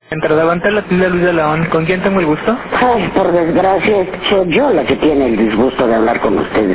Levanta la tienda Luis de León. ¿Con quién tengo el gusto? Ay, por desgracia, soy yo la que tiene el disgusto de hablar con ustedes.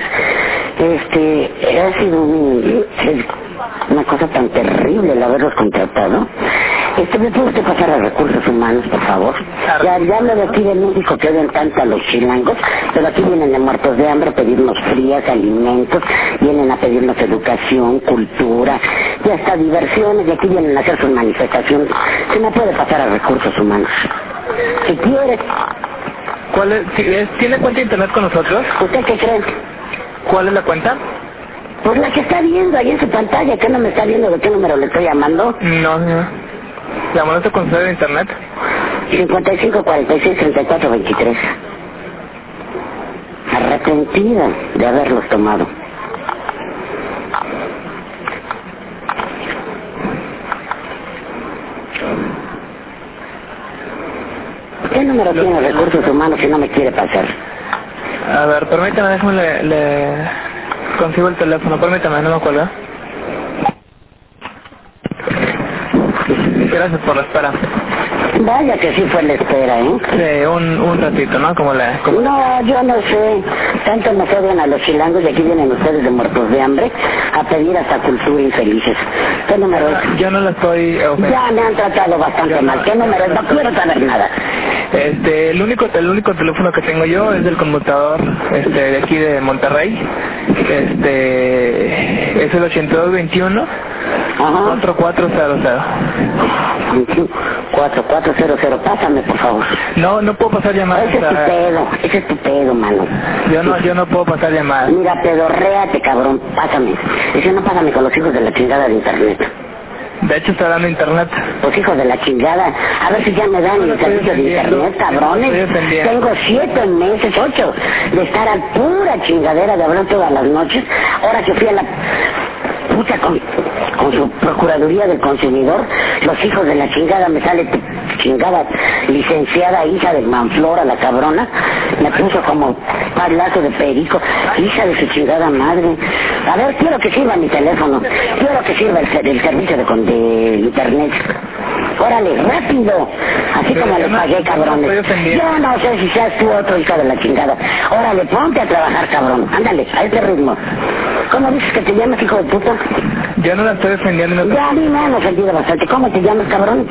Ha sido una cosa tan terrible el haberlos contratado. ¿Me puede usted pasar a recursos humanos, por favor? Ya hablo de aquí de México que odian tanto a los chilangos, pero aquí vienen de muertos de hambre a pedirnos frías, alimentos, vienen a pedirnos educación, cultura, y hasta diversiones, y aquí vienen a hacer sus manifestaciones. ¿Se me puede pasar a recursos humanos? Si quiere. ¿Tiene cuenta de internet con nosotros? ¿Usted qué cree? ¿Cuál es la cuenta? Pues la que está viendo ahí en su pantalla, ¿qué no me está viendo de qué número le estoy llamando? No. ¿Llamando con usted de internet? 55 46 34 23. Arrepentida de haberlos tomado. ¿Qué número tiene recursos humanos si no me quiere pasar? A ver, permítame, déjame le consigo el teléfono, permítame, no me acuerdo. Gracias por la espera. Vaya que sí fue la espera, ¿eh? Sí, un ratito, ¿no? No, yo no sé. Tanto nos odian a los chilangos y aquí vienen ustedes de muertos de hambre a pedir hasta cultura infelices. ¿Qué número es? Yo no la estoy... Ya me han tratado bastante mal. ¿Qué número es? No quiero saber nada. El único teléfono que tengo yo es del conmutador de aquí de Monterrey. Es el 8221 4400. 4400, pásame por favor. No puedo pasar llamadas. Ese es tu pedo, mano. Yo no puedo pasar llamadas. Mira, pedorréate, cabrón, pásame. Ese no, pásame con los hijos de la chingada de internet. De hecho está dando internet. Pues hijos de la chingada, a ver si ya me dan el servicio de internet, cabrones. Tengo 7 meses, 8, de estar a pura chingadera de hablar todas las noches. Ahora que fui a la puta con su Procuraduría del Consumidor, los hijos de la chingada, me sale chingada licenciada hija de Manflora, la cabrona, me puso como palazo de perico, hija de su chingada madre. A ver, quiero que sirva mi teléfono, quiero que sirva el servicio de internet. Órale, rápido, así como le pagué, cabrones. Yo no sé si seas tú otro hijo de la chingada. Órale, ponte a trabajar, cabrón, ándale, a ese ritmo. ¿Cómo dices que te llamas, hijo de puta? Yo no la estoy defendiendo. Ya a mí me han ofendido bastante. ¿Cómo te llamas, cabrón?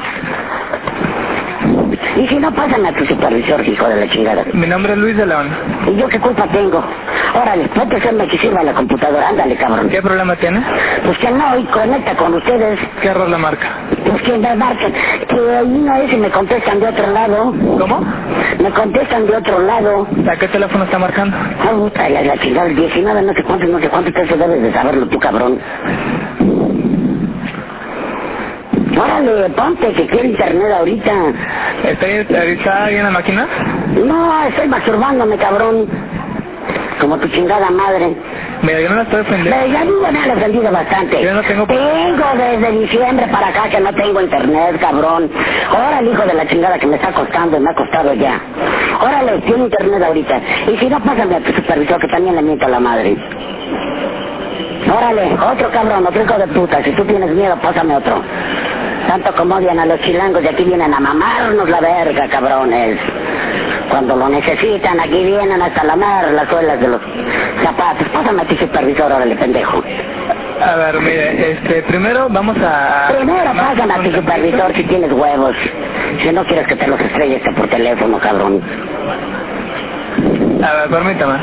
Y si no, pásame a tu supervisor, hijo de la chingada. Mi nombre es Luis de León. ¿Y yo qué culpa tengo? Órale, ponte a hacerme que sirva la computadora, ándale, cabrón. ¿Qué problema tiene? Pues que no, y conecta con ustedes. ¿Qué error la marca? Pues que me marcan, que ahí no es y me contestan de otro lado. ¿Cómo? Me contestan de otro lado. ¿A qué teléfono está marcando? Ah, puta, la chingada, el 19, no sé cuánto, eso debes de saberlo tú, cabrón. Órale, ponte, que quiero internet ahorita. ¿Está ahí en la máquina? No, estoy masturbándome, cabrón. Como tu chingada madre. Mira, yo no la estoy ofendiendo. Ya me han ofendido bastante. Yo no tengo... Tengo desde diciembre para acá que no tengo internet, cabrón. Órale, hijo de la chingada, que me está costando y me ha costado ya. Órale, tiene internet ahorita. Y si no, pásame a tu supervisor, que también le miento a la madre. Órale, otro cabrón, otro hijo de puta. Si tú tienes miedo, pásame otro. Tanto como odian a los chilangos y aquí vienen a mamarnos la verga, cabrones. Cuando lo necesitan, aquí vienen hasta lamar las suelas de los zapatos. Pásame a tu supervisor, órale, pendejo. A ver, mire, primero vamos a... Primero pásame a tu supervisor si tienes huevos. Si no quieres que te los estrelles por teléfono, cabrón. A ver, permítame.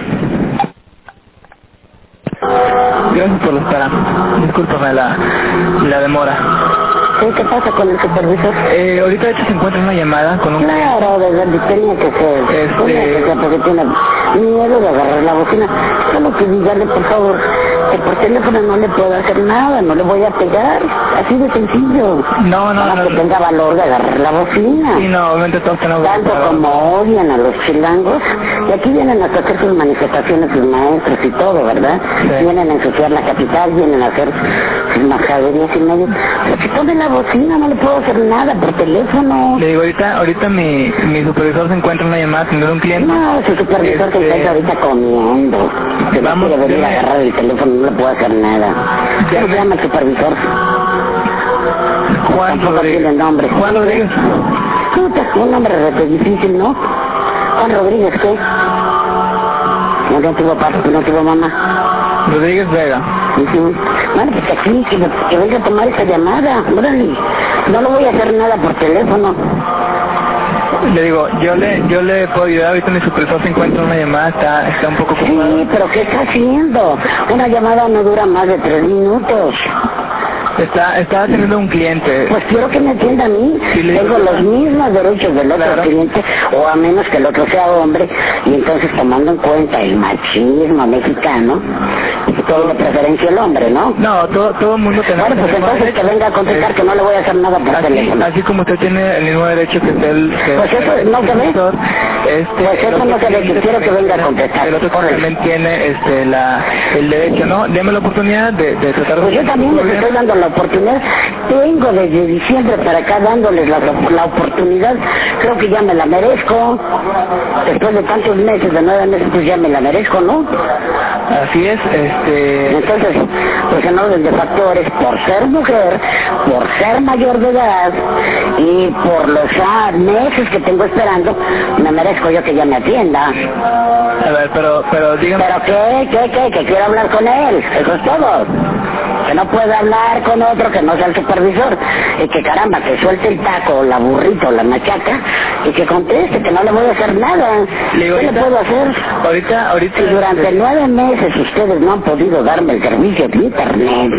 Gracias por la espera. Discúlpame la demora. ¿Qué pasa con el supervisor? Ahorita de hecho se encuentra una llamada con un... Claro, desde tenía que ser. Porque tiene miedo de agarrar la bocina. Solo que dígale, por favor, que por teléfono no le puedo hacer nada, no le voy a pegar. Así de sencillo. No. Que tenga valor de agarrar la bocina. Sí, no, obviamente todos tenemos... Tanto como odian a los chilangos. Y aquí vienen hasta hacer sus manifestaciones, sus maestros y todo, ¿verdad? Sí. Vienen a ensuciar la capital, vienen a hacer sus majaderías y medio. Pero si ponen la bocina, no le puedo hacer nada por teléfono. Le digo, ahorita mi supervisor se encuentra en una llamada teniendo un cliente. No, su supervisor se encuentra ahorita comiendo. Que no quiere venir a agarrar el teléfono, no le puedo hacer nada. ¿Cómo se llama el supervisor? Juan Rodríguez. Tiene nombre. Juan Rodríguez. Un nombre difícil, ¿no? Juan Rodríguez, ¿qué? No tuvo papá, no tuvo mamá. Rodríguez Vega. Bueno, pues aquí, que venga a tomar esa llamada. Órale, no lo voy a hacer nada por teléfono. Le digo, yo le puedo ayudar. Ahorita mi supervisor se encuentra en una llamada, está un poco ocupado. Sí, pero ¿qué está haciendo? Una llamada no dura más de 3 minutos. Estaba teniendo un cliente. Pues quiero que me atienda a mí. Sí, tengo los mismos derechos del otro cliente, o a menos que el otro sea hombre, y entonces tomando en cuenta el machismo mexicano, todo de preferencia el hombre, ¿no? No, todo el mundo tenemos. Bueno, pues entonces que venga a contestar que no le voy a hacer nada por teléfono. Así como usted tiene el mismo derecho que él. Pues eso no se ve. Pues eso no se ve, que quiero que venga a contestar. El otro también tiene el derecho, ¿no? Deme la oportunidad de tratar de... Pues yo también les estoy dando la oportunidad. Tengo desde diciembre para acá dándoles la oportunidad. Creo que ya me la merezco. Después de tantos meses, de 9 meses, pues ya me la merezco, ¿no? Así es, Entonces, pues en orden de factores, por ser mujer, por ser mayor de edad y por los meses que tengo esperando, me merezco yo que ya me atienda. A ver, pero dígame... ¿Pero qué? Que quiero hablar con él, eso es todo. Que no puede hablar con otro que no sea el supervisor, y que caramba, que suelte el taco, la burrito, la machaca, y que conteste, que no le voy a hacer nada. ¿Qué le puedo hacer? Ahorita... Si durante 9 meses ustedes no han podido darme el servicio de internet,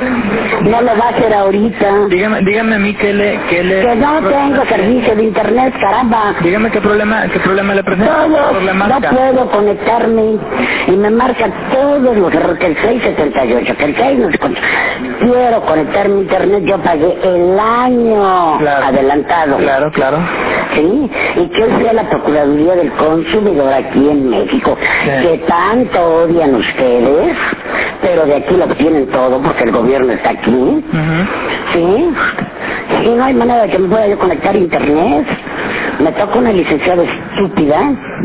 no lo va a hacer ahorita. Dígame a mí que no tengo servicio de internet, caramba. Dígame qué problema le presenta. No puedo conectarme, y me marca todos los errores, que el 678, que el 6 no sé cuánto. Quiero conectarme a internet, yo pagué el año adelantado. Claro. Sí, y que hoy sea la Procuraduría del Consumidor aquí en México, que tanto odian ustedes, pero de aquí lo obtienen todo porque el gobierno está aquí. Sí, y no hay manera de que me pueda yo conectar a internet. Me toca una licenciada estúpida,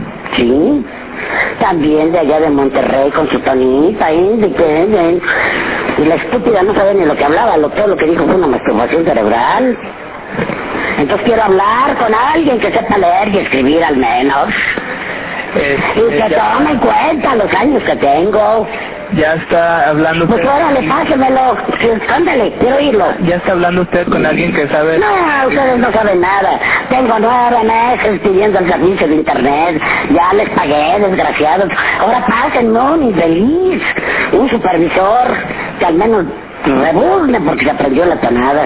sí, también de allá de Monterrey con su tonita, y la estúpida no sabe ni lo que hablaba, todo lo que dijo fue una masturbación cerebral. Entonces quiero hablar con alguien que sepa leer y escribir al menos, y que tome en cuenta los años que tengo. Ya está hablando usted... Pues órale, pásemelo, ándale, quiero oírlo. Ya está hablando usted con alguien que sabe... No, ustedes no saben nada. Tengo 9 meses pidiendo el servicio de internet. Ya les pagué, desgraciados. Ahora pásenme un infeliz, un supervisor que al menos rebuzne porque se aprendió la tonada.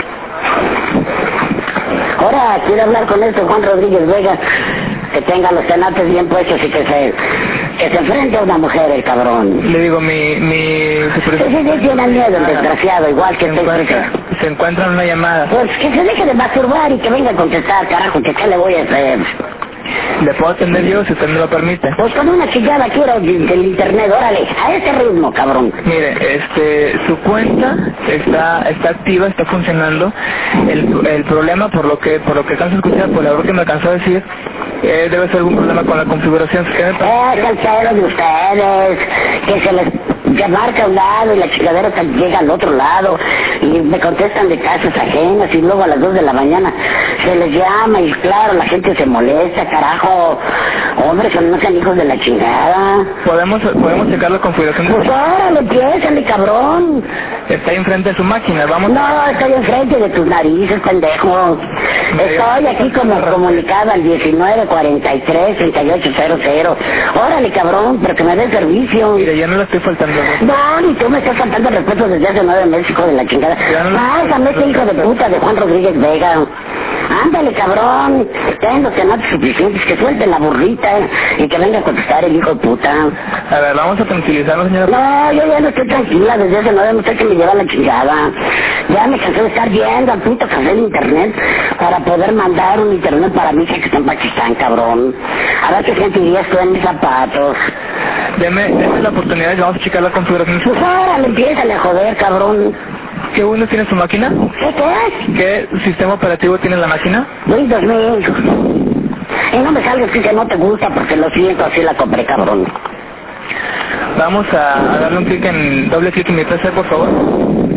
Ahora quiero hablar con Juan Rodríguez Vega, que tenga los tenates bien puestos y que se enfrente a una mujer, el cabrón. Le digo, mi supervisor... Sí, tiene miedo, el desgraciado, igual que se encuentra en una llamada. Pues que se deje de masturbar y que venga a contestar, carajo, que qué le voy a hacer. ¿Le puedo atender yo si usted me lo permite? Pues con una chillada quiero del internet, órale, a este ritmo, cabrón. Mire, su cuenta está activa, está funcionando. El problema, por lo que alcanzo a escuchar, por la hora que me alcanzó a decir, debe ser algún problema con la configuración. ¿Qué me pasa? Es el cero de ustedes, que marca a un lado y la chingadera llega al otro lado, y me contestan de casas ajenas, y luego a las 2 de la mañana se les llama, y claro, la gente se molesta, carajo. Hombre, no sean hijos de la chingada. ¿Podemos checar la configuración? Pues órale, empiézale, cabrón. Está ahí enfrente de su máquina, vamos. No, estoy enfrente de tus narices, pendejo. Estoy aquí como comunicado al 1943-3800. Órale, cabrón, pero que me dé servicio. Mire, yo no le estoy faltando. No, ni tú me estás faltando el respeto desde hace 9 meses, hijo de la chingada. Pásame ese hijo de puta de Juan Rodríguez Vega. Ándale, cabrón. Tengo tenates suficientes, que suelten la burrita y que venga a contestar el hijo de puta. A ver, vamos a tranquilizarnos, señora. No, yo ya no estoy tranquila desde hace 9 meses que me lleva la chingada. Ya me cansé de estar viendo al puto café de internet para poder mandar un internet para mí que está en Pakistán, cabrón. A ver qué sentirías tú en mis zapatos. Deme la oportunidad y vamos a checar la configuración. Pues órale, empiézale a joder, cabrón. ¿Qué Windows tiene su máquina? ¿Qué sistema operativo tiene la máquina? Windows 2000. Y no me salgas que no te gusta porque lo siento, así la compré, cabrón. Vamos a darle un clic en doble clic en mi PC, por favor.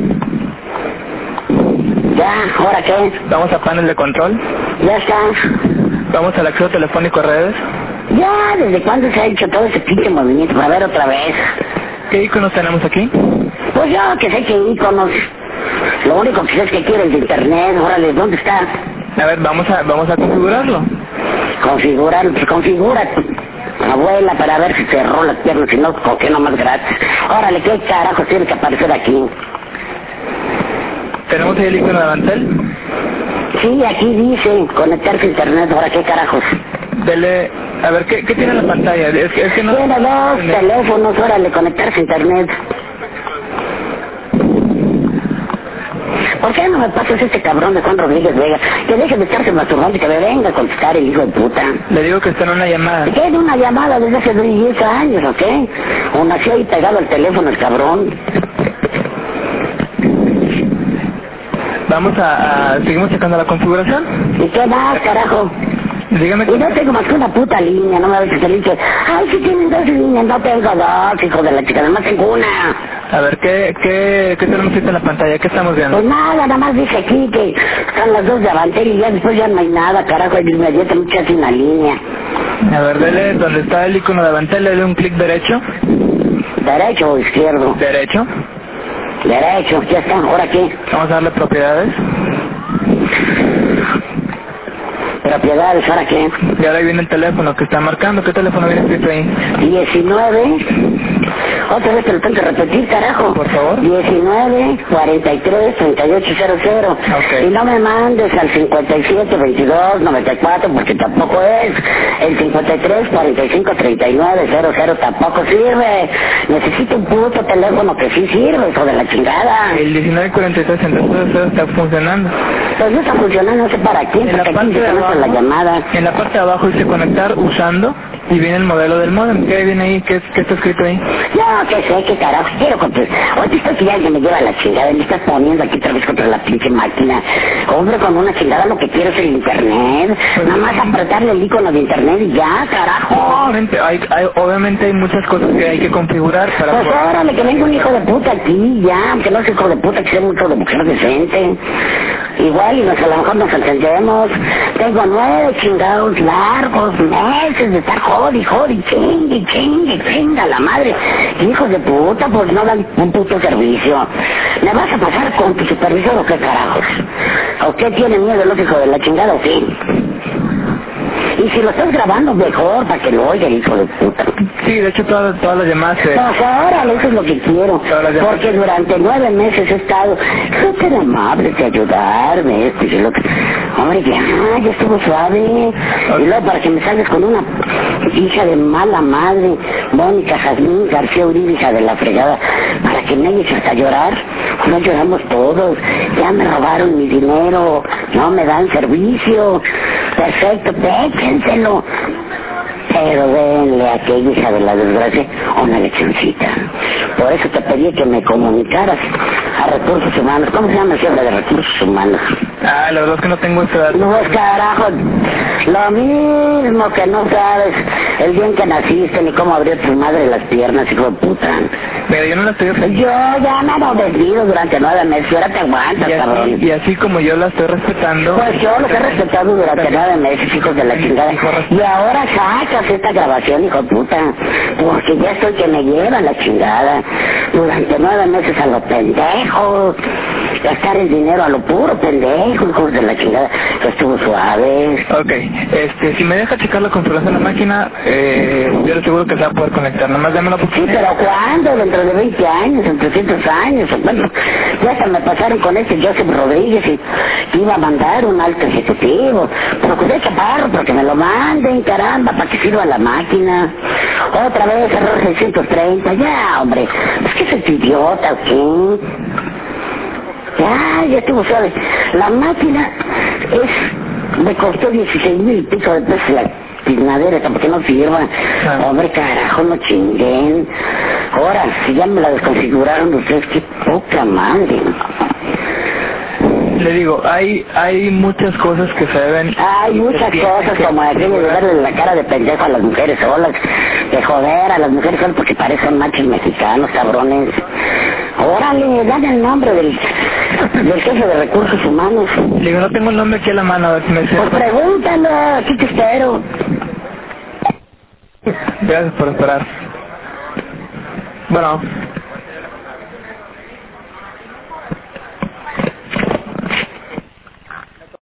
Ya, ¿ahora qué? Vamos a panel de control. Ya está. Vamos al acceso telefónico a redes. Ya, ¿desde cuándo se ha hecho todo ese pinche movimiento? A ver otra vez. ¿Qué iconos tenemos aquí? Pues yo que sé que iconos. Lo único que sé es que quieres de internet. Órale, ¿dónde está? A ver, vamos a configurarlo. Configurarlo, pues configúrate. Abuela, para ver si cerró las piernas, si no, coqué nomás gratis. Órale, ¿qué carajo tiene que aparecer aquí? ¿Tenemos ahí el icono de Avantel? Sí, aquí dice conectarse a internet. Ahora, ¿qué carajos? Dele, a ver, ¿qué tiene en la pantalla? Es que no... Tiene dos teléfonos, órale, conectarse a internet. ¿Por qué no me pasas este cabrón de Juan Rodríguez Vega? Que deje de estarse masturbando y que me venga a contestar el hijo de puta. Le digo que está en una llamada. ¿Qué? En una llamada desde hace 10 años, ¿o qué? O nació ahí pegado al teléfono el cabrón. Vamos seguimos checando la configuración. ¿Y qué más, carajo? Dígame. Y no tengo más que una puta línea, no me veces el dicho, ay, si tienen dos líneas, no tengo dos, hijo de la chica, nada más tengo una. A ver, ¿qué tenemos en la pantalla? ¿Qué estamos viendo? Pues nada más dice aquí que están las dos de Avantel y ya después ya no hay nada, carajo, inmediatamente hace una línea. A ver, dele donde está el icono de Avantel, le dé un clic derecho. ¿Derecho o izquierdo? Derecho. Derecho, ya está, ¿ahora qué? Vamos a darle propiedades. Propiedades, ¿ahora qué? Y ahora ahí viene el teléfono que está marcando. ¿Qué teléfono viene escrito ahí? 19. Otra vez te lo tengo que repetir, carajo. Por favor. 19 43 3800. Okay. Y no me mandes al 57 22 94 porque tampoco es. El 53 45 39 00 tampoco sirve. Necesito un puto teléfono que sí sirve, hijo de la chingada. El 1943 entonces está funcionando. Pues no está funcionando, no sé para quién. En la parte de abajo, la llamada. En la parte de abajo dice conectar usando y viene el modelo del modem. ¿Qué viene ahí? ¿Qué está escrito ahí? No, que sé, qué carajo, quiero contestar. Oye, esto que ya me lleva la chingada, me estás poniendo aquí otra vez contra la pinche máquina. Hombre, con una chingada lo que quiero es el internet. Pues, nada más apretarle el icono de internet y ya, carajo. Obviamente hay muchas cosas que hay que configurar para... Pues órale, que venga un hijo de puta aquí, ya, aunque no sea hijo de puta, que sea un hijo de mujer decente. Igual, y a lo mejor nos entendemos. Tengo 9 chingados largos meses de estar jodi, chinga la madre. Hijos de puta, pues no dan un puto servicio. ¿Me vas a pasar con tu supervisor o qué carajos? ¿O qué tiene miedo el hijo de la chingada o qué? Y si lo estás grabando mejor para que lo oiga el hijo de puta. Sí, de hecho todas las llamadas... Pues ahora eso es lo que quiero. Porque durante 9 meses he estado súper amable de ayudarme, esto y lo que... Hombre, ya estuvo suave. Okay. Y luego para que me salgas con una hija de mala madre, Mónica Jazmín García Uribe, hija de la fregada, para que me eches hasta llorar. No lloramos todos. Ya me robaron mi dinero, no me dan servicio. Perfecto, péchenselo. Pero denle a aquella hija de la desgracia una leccioncita. Por eso te pedí que me comunicaras a Recursos Humanos. ¿Cómo se llama el jefe de Recursos Humanos? La verdad es que no tengo esa edad. No, es carajo. Lo mismo que no sabes el día en que naciste ni cómo abrió tu madre las piernas, hijo de puta. Pero yo no la estoy... Yo ya me he obedecido durante 9 meses. Ahora te aguantas, cabrón. Y así como yo la estoy respetando... Pues yo los he respetado durante 9 meses, hijos de la chingada. Y ahora sacas esta grabación, hijo de puta. Porque ya estoy que me lleva la chingada. Durante 9 meses a lo pendejo. Gastar el dinero a lo puro pendejo, hijos de la chingada. Que estuvo suave. Ok, si me deja checar la configuración de la máquina, yo le aseguro que se va a poder conectar. Nada más dame la oportunidad. Sí, pero ¿cuándo? Dentro de 20 años, en 300 años. Bueno, ya hasta me pasaron con este Joseph Rodríguez y iba a mandar un alto ejecutivo. Procuré chaparro porque me lo manden, caramba, para que sirva la máquina. Otra vez error 630, ya, hombre. Es que es idiota, ¿o qué? Ya estuvo suave. La máquina me costó 16,000 y pico de pesos la tiznadera, porque no sirva. Hombre, carajo, no chinguen. Ahora, si ya me la desconfiguraron ustedes, qué poca madre. Le digo, hay muchas cosas que se deben... Hay muchas cosas, como aquello de darle la cara de pendejo a las mujeres solas, de joder a las mujeres solas porque parecen machos mexicanos, cabrones. Órale, dame el nombre del Del jefe de recursos humanos. Digo, no tengo el nombre aquí a la mano, a ver si me dice. Pues pregúntalo, aquí te espero. Gracias por esperar. Bueno.